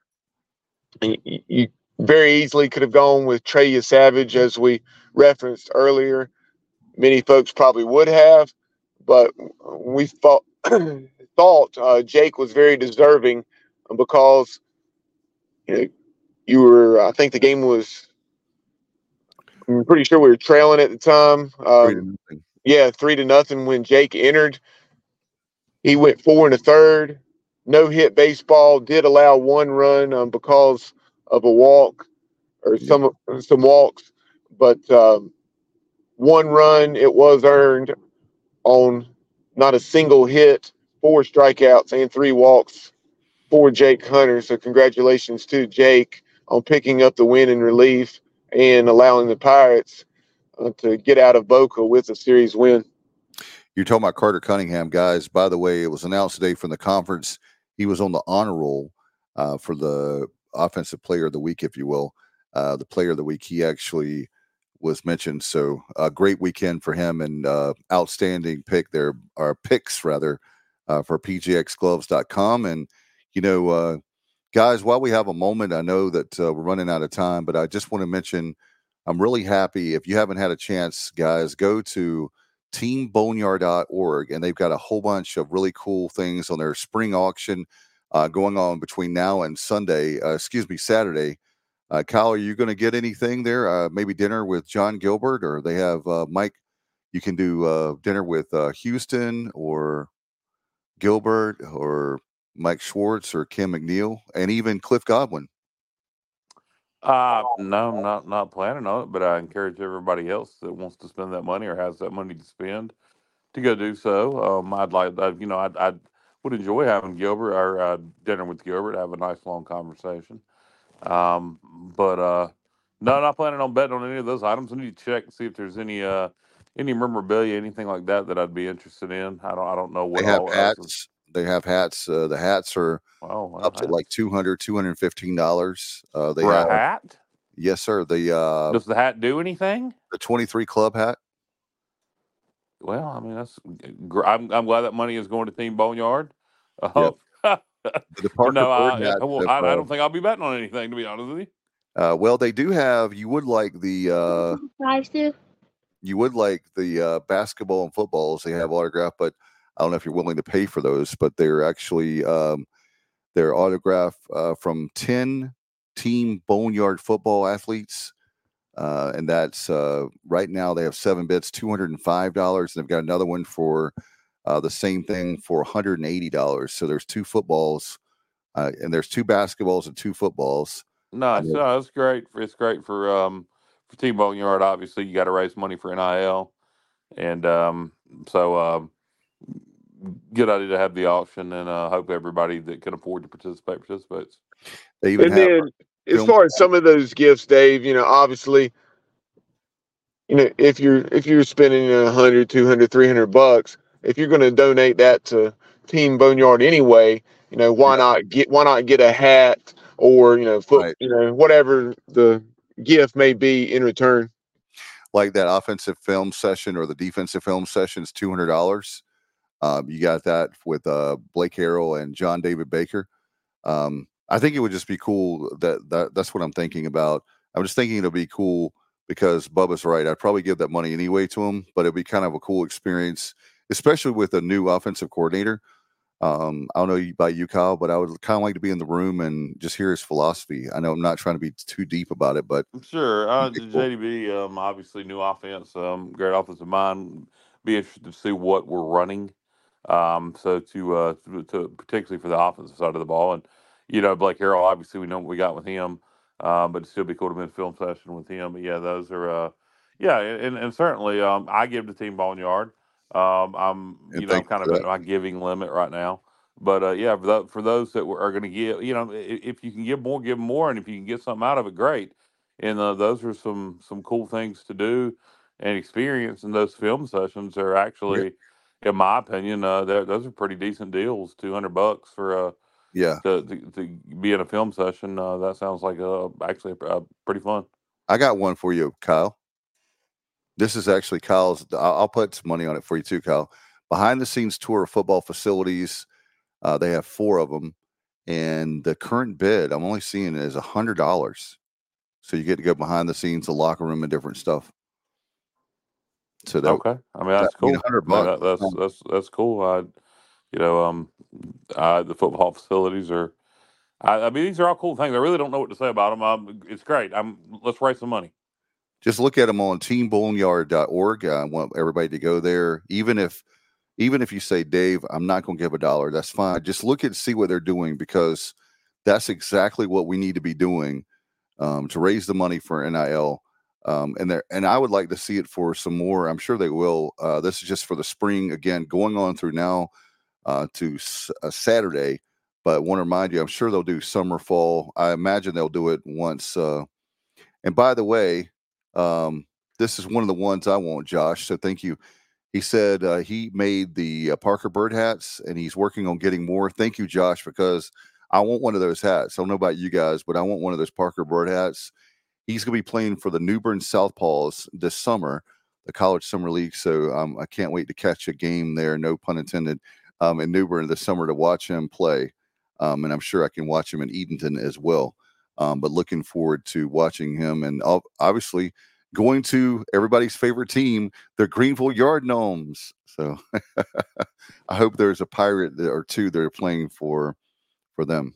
You very easily could have gone with Treya Savage, as we referenced earlier. Many folks probably would have, but we thought Jake was very deserving because you were. I think the game was. I'm pretty sure we were trailing at the time. 3-0. Yeah, 3-0 when Jake entered. He went 4 1/3. No hit baseball. Did allow 1 run because of a walk or some walks, but 1 run, it was earned on not a single hit, 4 strikeouts and 3 walks for Jake Hunter. So congratulations to Jake on picking up the win in relief and allowing the Pirates to get out of Boca with a series win. You're talking about Carter Cunningham, guys. By the way, it was announced today from the conference. He was on the honor roll for the offensive player of the week, if you will. The player of the week, he actually was mentioned. So a great weekend for him and outstanding pick there, or picks rather, for PGXGloves.com. And, guys, while we have a moment, I know that we're running out of time, but I just want to mention I'm really happy. If you haven't had a chance, guys, go to teamboneyard.org, and they've got a whole bunch of really cool things on their spring auction going on between now and Saturday. Kyle, are you going to get anything there? Maybe dinner with John Gilbert, or they have Mike. You can do dinner with Houston or Gilbert or Mike Schwartz or Kim McNeil, and even Cliff Godwin. No, I'm not planning on it, but I encourage everybody else that wants to spend that money or has that money to spend to go do so. I'd would enjoy having Gilbert or dinner with Gilbert, have a nice long conversation. But no, not planning on betting on any of those items. I need to check and see if there's any memorabilia, anything like that I'd be interested in. I don't know what they have all hats. They have hats. The hats are up to hats. like $200, $215. They For have a hat? Yes, sir. Does the hat do anything? The 23 club hat. Well, I mean, I'm glad that money is going to Team Boneyard. Yep. But The Parker no, Bird hat. I don't think I'll be betting on anything, to be honest with you. Well, they do have. You would like the basketball and footballs. They have autographed, but I don't know if you're willing to pay for those. But they're actually they're autographed from 10 Team Boneyard football athletes. And that's right now they have 7 bits, $205. And they've got another one for the same thing for $180. So there's 2 footballs and there's 2 basketballs and 2 footballs. Nice. No, it's great. It's great for Team Boneyard. Obviously, you got to raise money for NIL, and good idea to have the auction, and hope everybody that can afford to participate participates. They even and then, as far as some of those gifts, Dave, obviously, if you're spending $100, $200, $300, if you're going to donate that to Team Boneyard anyway, why not get a hat or Right. whatever the gift may be in return. Like that offensive film session or the defensive film session is $200. You got that with Blake Harrell and John David Baker. I think it would just be cool that's what I'm thinking about. I'm just thinking it'll be cool because Bubba's right. I'd probably give that money anyway to him, but it'd be kind of a cool experience, especially with a new offensive coordinator. I don't know about you, Kyle, but I would kind of like to be in the room and just hear his philosophy. I know I'm not trying to be too deep about it, but sure. Cool. JDB, obviously new offense, great offensive mind. Be interested to see what we're running. So to particularly for the offensive side of the ball, and Blake Harrell, obviously we know what we got with him, but it'd still be cool to be in a film session with him. But yeah, those are and certainly I give to Team Boneyard. I'm kind of at my giving limit right now, but for those that are going to give, if you can give them more, and if you can get something out of it, great. And those are some cool things to do and experience. And those film sessions are actually, in my opinion, those are pretty decent deals. $200 for to be in a film session. That sounds like actually pretty fun. I got one for you, Kyle. This is actually Kyle's. I'll put some money on it for you too, Kyle. Behind the scenes tour of football facilities. They have 4 of them, and the current bid I'm only seeing is $100. So you get to go behind the scenes, the locker room, and different stuff. So okay, I mean that's cool. $100. That's cool. The football facilities are. I mean, these are all cool things. I really don't know what to say about them. It's great. Let's raise some money. Just look at them on teamboneyard.org. I want everybody to go there. Even if you say, Dave, I'm not going to give $1, that's fine. Just look and see what they're doing, because that's exactly what we need to be doing to raise the money for NIL. And I would like to see it for some more. I'm sure they will. This is just for the spring, again, going on through now to Saturday. But I want to remind you, I'm sure they'll do summer, fall. I imagine they'll do it once. And by the way, this is one of the ones I want, Josh. So thank you. He said he made the Parker Bird hats, and he's working on getting more. Thank you, Josh, because I want one of those hats. I don't know about you guys, but I want one of those Parker Bird hats. He's going to be playing for the New Bern Southpaws this summer, the College Summer League. So I can't wait to catch a game there, no pun intended, in New Bern this summer to watch him play. And I'm sure I can watch him in Edenton as well. But looking forward to watching him, and obviously going to everybody's favorite team, the Greenville Yard Gnomes. So I hope there's a Pirate or 2 that are playing for them.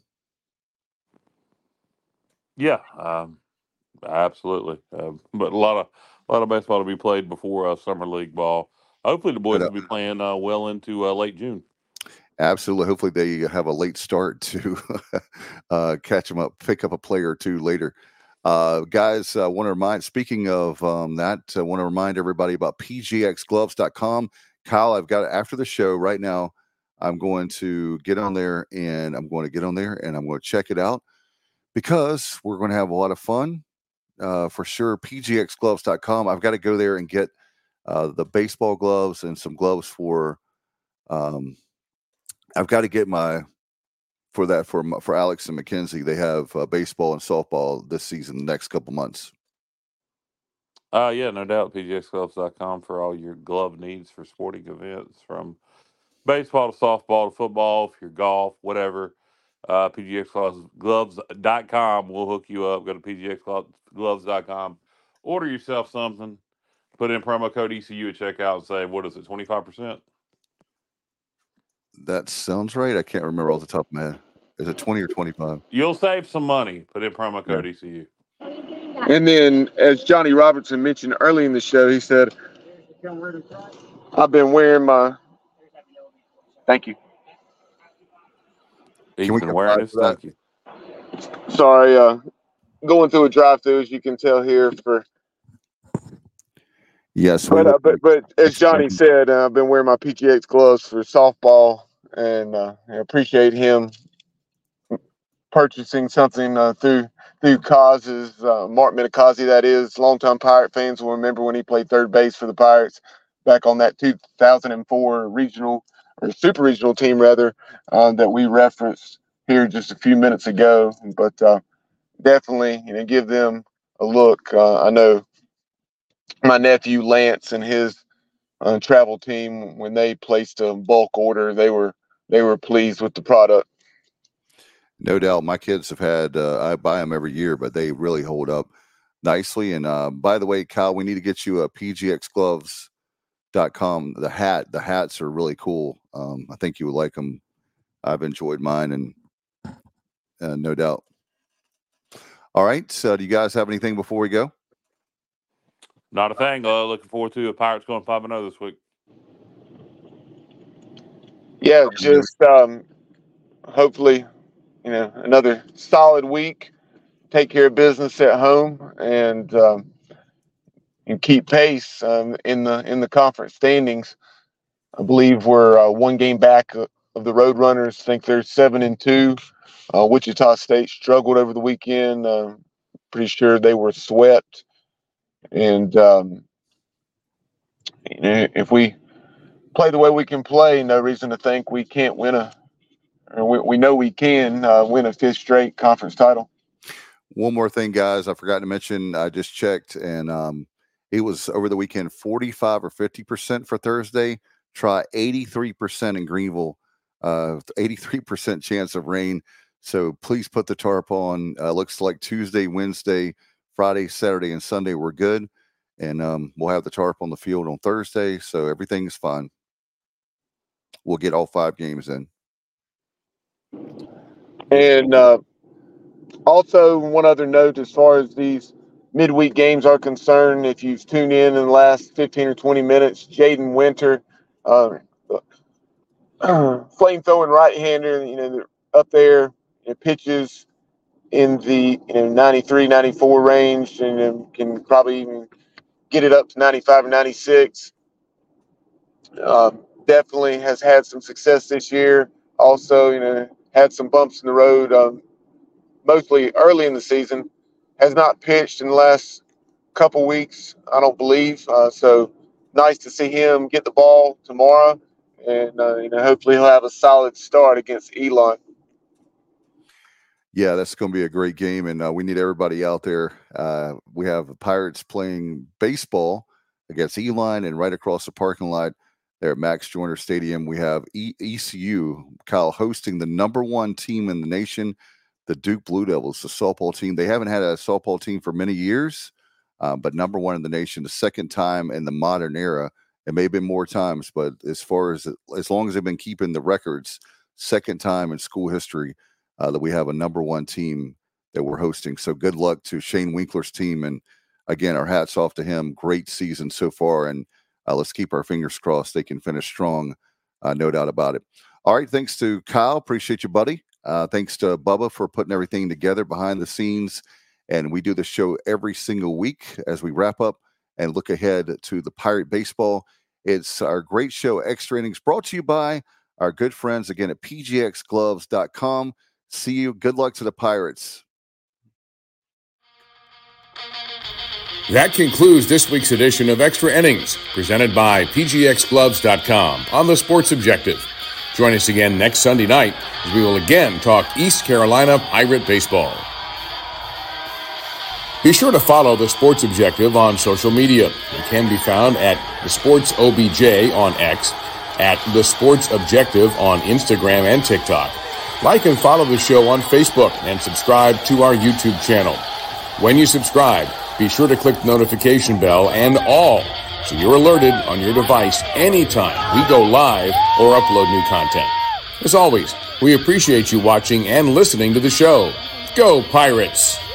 Yeah, absolutely. But a lot of baseball to be played before summer league ball. Hopefully, the boys will be playing well into late June. Absolutely. Hopefully, they have a late start to catch them up, pick up a player or 2 later. Guys, I want to remind, speaking of that, I want to remind everybody about pgxgloves.com. Kyle, I've got, after the show right now, I'm going to get on there and I'm going to check it out, because we're going to have a lot of fun for sure. pgxgloves.com. I've got to go there and get the baseball gloves and some gloves for I've got to get for Alex and Mackenzie. They have baseball and softball this season, the next couple months. Yeah, no doubt. PGXgloves.com for all your glove needs for sporting events, from baseball to softball to football, if you're golf, whatever. PGXgloves.com will hook you up. Go to PGXgloves.com. Order yourself something. Put in promo code ECU at checkout and say, what is it, 25%? That sounds right. I can't remember off the top of my head. Is it 20 or 25? You'll save some money. Put in promo code ECU. And then, as Johnny Robertson mentioned early in the show, he said, I've been wearing my – thank you. Ethan awareness, thank you. Sorry, going through a drive-through, as you can tell here. Yes. But as Johnny said, I've been wearing my PGX gloves for softball, and I appreciate him purchasing something through Causes, Mark Minikazi, that is. Longtime Pirate fans will remember when he played third base for the Pirates back on that 2004 regional or super regional team, rather, that we referenced here just a few minutes ago. But definitely, give them a look. I know my nephew Lance and his travel team, when they placed a bulk order, they were pleased with the product. No doubt. My kids have had, I buy them every year, but they really hold up nicely. And by the way, Kyle, we need to get you a PGXgloves.com. The hats are really cool. I think you would like them. I've enjoyed mine, and no doubt. All right. So do you guys have anything before we go? Not a thing. Looking forward to a Pirates going 5-0 this week. Yeah, just hopefully, another solid week. Take care of business at home, and keep pace in the conference standings. I believe we're one game back of the Roadrunners. I think they're 7-2. Wichita State struggled over the weekend. Pretty sure they were swept. And if we play the way we can play, no reason to think we can't win we know we can win a fifth straight conference title. One more thing, guys, I forgot to mention. I just checked, and it was over the weekend 45 or 50% for Thursday. Try 83% in Greenville, 83% chance of rain. So please put the tarp on. Looks like Tuesday, Wednesday, Friday, Saturday, and Sunday were good. And we'll have the tarp on the field on Thursday. So everything's fine. We'll get all 5 games in. And also, one other note as far as these midweek games are concerned, if you've tuned in the last 15 or 20 minutes, Jaden Winter, flame-throwing right-hander, up there, pitches in the 93, 94 range, and can probably even get it up to 95 or 96. Definitely has had some success this year. Also, had some bumps in the road, mostly early in the season. Has not pitched in the last couple weeks, I don't believe. So nice to see him get the ball tomorrow, and hopefully he'll have a solid start against Elon. Yeah, that's going to be a great game, and we need everybody out there. We have the Pirates playing baseball against Elon, and right across the parking lot there at Max Joyner Stadium, we have ECU, Kyle, hosting the #1 team in the nation, the Duke Blue Devils, the softball team. They haven't had a softball team for many years, but #1 in the nation, the second time in the modern era. It may have been more times, but as long as they've been keeping the records, second time in school history that we have a #1 team that we're hosting. So good luck to Shane Winkler's team. And again, our hats off to him. Great season so far. And let's keep our fingers crossed they can finish strong. No doubt about it. All right. Thanks to Kyle. Appreciate you, buddy. Thanks to Bubba for putting everything together behind the scenes. And we do the show every single week as we wrap up and look ahead to the Pirate baseball. It's our great show, Extra Innings, brought to you by our good friends again at PGXgloves.com. See you. Good luck to the Pirates. That concludes this week's edition of Extra Innings, presented by PGXgloves.com on the Sports Objective. Join us again next Sunday night as we will again talk East Carolina Pirate baseball. Be sure to follow The Sports Objective on social media. It can be found at The Sports OBJ on X, at The Sports Objective on Instagram and TikTok. Like and follow the show on Facebook and subscribe to our YouTube channel. When you subscribe, be sure to click the notification bell and all so you're alerted on your device anytime we go live or upload new content. As always, we appreciate you watching and listening to the show. Go Pirates!